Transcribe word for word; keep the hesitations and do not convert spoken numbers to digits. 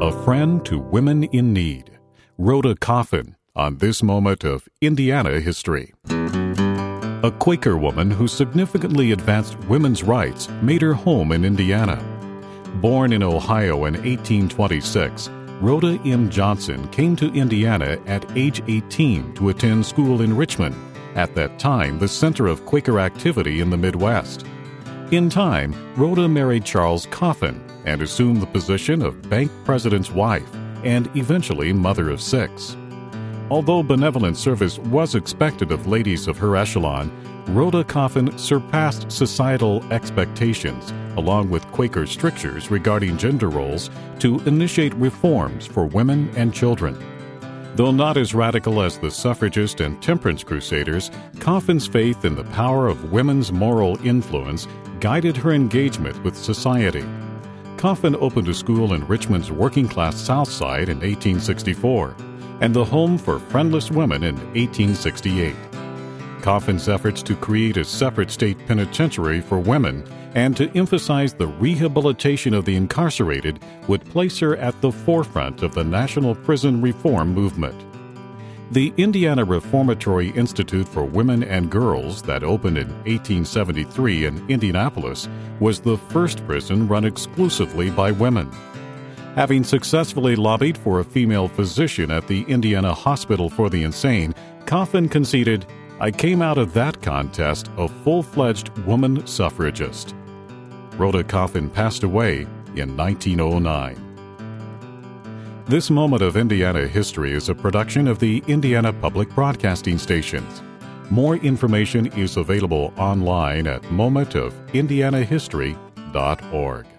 A friend to women in need. Rhoda Coffin on this moment of Indiana history. A Quaker woman who significantly advanced women's rights made her home in Indiana. Born in Ohio in eighteen twenty-six, Rhoda M. Johnson came to Indiana at age eighteen to attend school in Richmond, at that time the center of Quaker activity in the Midwest. In time, Rhoda married Charles Coffin and assumed the position of bank president's wife and eventually mother of six. Although benevolent service was expected of ladies of her echelon, Rhoda Coffin surpassed societal expectations, along with Quaker strictures regarding gender roles, to initiate reforms for women and children. Though not as radical as the suffragist and temperance crusaders, Coffin's faith in the power of women's moral influence guided her engagement with society. Coffin opened a school in Richmond's working-class South Side in eighteen sixty-four, and the Home for Friendless Women in eighteen sixty-eight. Coffin's efforts to create a separate state penitentiary for women and to emphasize the rehabilitation of the incarcerated would place her at the forefront of the national prison reform movement. The Indiana Reformatory Institute for Women and Girls that opened in eighteen seventy-three in Indianapolis was the first prison run exclusively by women. Having successfully lobbied for a female physician at the Indiana Hospital for the Insane, Coffin conceded, "I came out of that contest a full-fledged woman suffragist." Rhoda Coffin passed away in nineteen oh nine. This Moment of Indiana History is a production of the Indiana Public Broadcasting Stations. More information is available online at moment of indiana history dot org.